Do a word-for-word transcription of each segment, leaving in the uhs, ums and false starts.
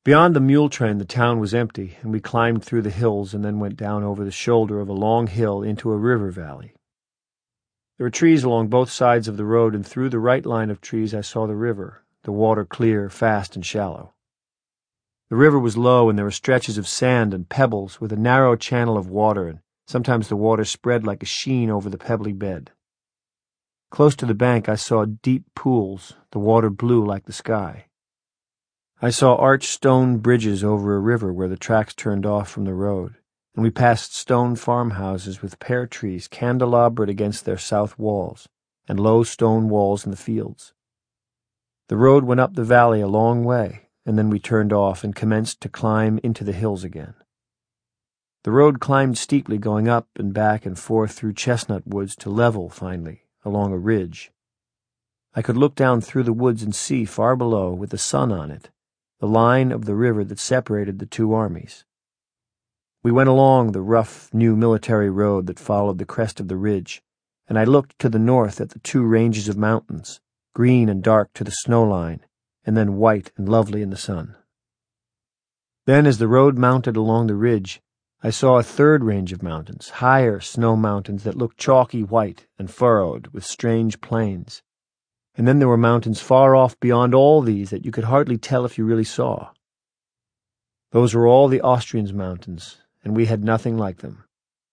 Beyond the mule train, the town was empty, and we climbed through the hills and then went down over the shoulder of a long hill into a river valley. There were trees along both sides of the road, and through the right line of trees I saw the river, the water clear, fast, and shallow. The river was low, and there were stretches of sand and pebbles with a narrow channel of water, and sometimes the water spread like a sheen over the pebbly bed. Close to the bank I saw deep pools, the water blue like the sky. I saw arched stone bridges over a river where the tracks turned off from the road, and we passed stone farmhouses with pear trees candelabred against their south walls, and low stone walls in the fields. The road went up the valley a long way, and then we turned off and commenced to climb into the hills again. The road climbed steeply, going up and back and forth through chestnut woods to level, finally, along a ridge. I could look down through the woods and see, far below, with the sun on it, the line of the river that separated the two armies. We went along the rough, new military road that followed the crest of the ridge, and I looked to the north at the two ranges of mountains, green and dark to the snow line, and then white and lovely in the sun. Then, as the road mounted along the ridge, I saw a third range of mountains, higher snow mountains that looked chalky white and furrowed with strange plains. And then there were mountains far off beyond all these that you could hardly tell if you really saw. Those were all the Austrians' mountains, and we had nothing like them.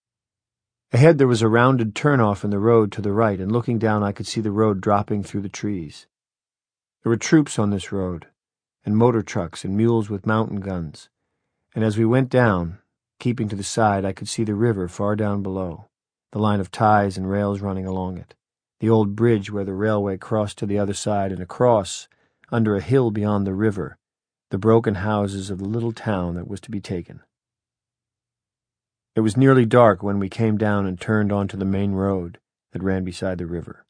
Ahead there was a rounded turn-off in the road to the right, and looking down I could see the road dropping through the trees. There were troops on this road, and motor trucks and mules with mountain guns, and as we went down, keeping to the side, I could see the river far down below, the line of ties and rails running along it, the old bridge where the railway crossed to the other side, and across, under a hill beyond the river, the broken houses of the little town that was to be taken. It was nearly dark when we came down and turned onto the main road that ran beside the river.